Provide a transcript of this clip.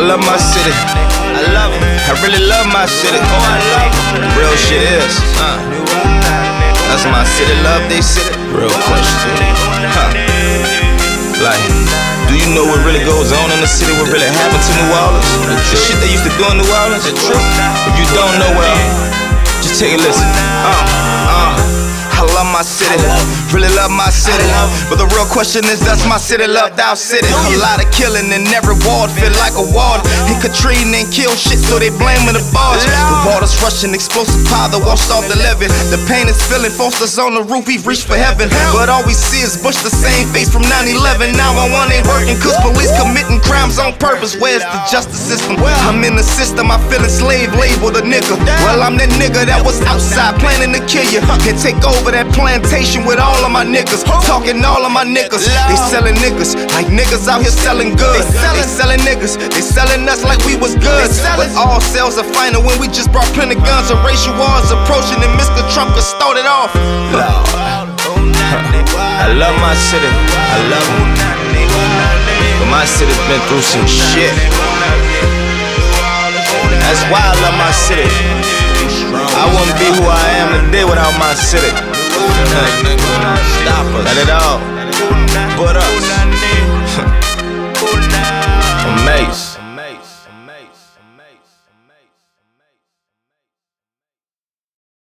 love my city. I love it. I really love my city. Oh, I love it. Real shit is. That's my city, love they city. Real question. Like, do you know what really goes on in the city? What really happened to New Orleans? The shit they used to do in New Orleans? It's true. If you don't know, well, just take a listen. I love my city, really love my city. But the real question is, does my city love our city? A lot of killing in every ward, feel like a ward. And Katrina ain't kill shit, so they blaming the barge. The water's rushing, explosive powder washed off the levee. The pain is filling, Foster's on the roof, we've reached for heaven. But all we see is Bush, the same face from 9/11. 911 ain't working, cause police committing crimes on purpose. Where's the justice system? I'm in the system, I feel enslaved, labeled a nigga. Well, I'm that nigga that was outside planning to kill you and take over that plantation with all of my niggas, talking all of my niggas. They selling niggas like niggas out here selling goods. They selling niggas, they selling us like we was good. But all sales are final when we just brought plenty guns. And racial wars approaching and Mr. Trump could start it off. I love my city, I love it. But my city's been through some shit. That's why I love my city. I wouldn't be who I am today without my city. Stop us. Not at all. But us. Amazing.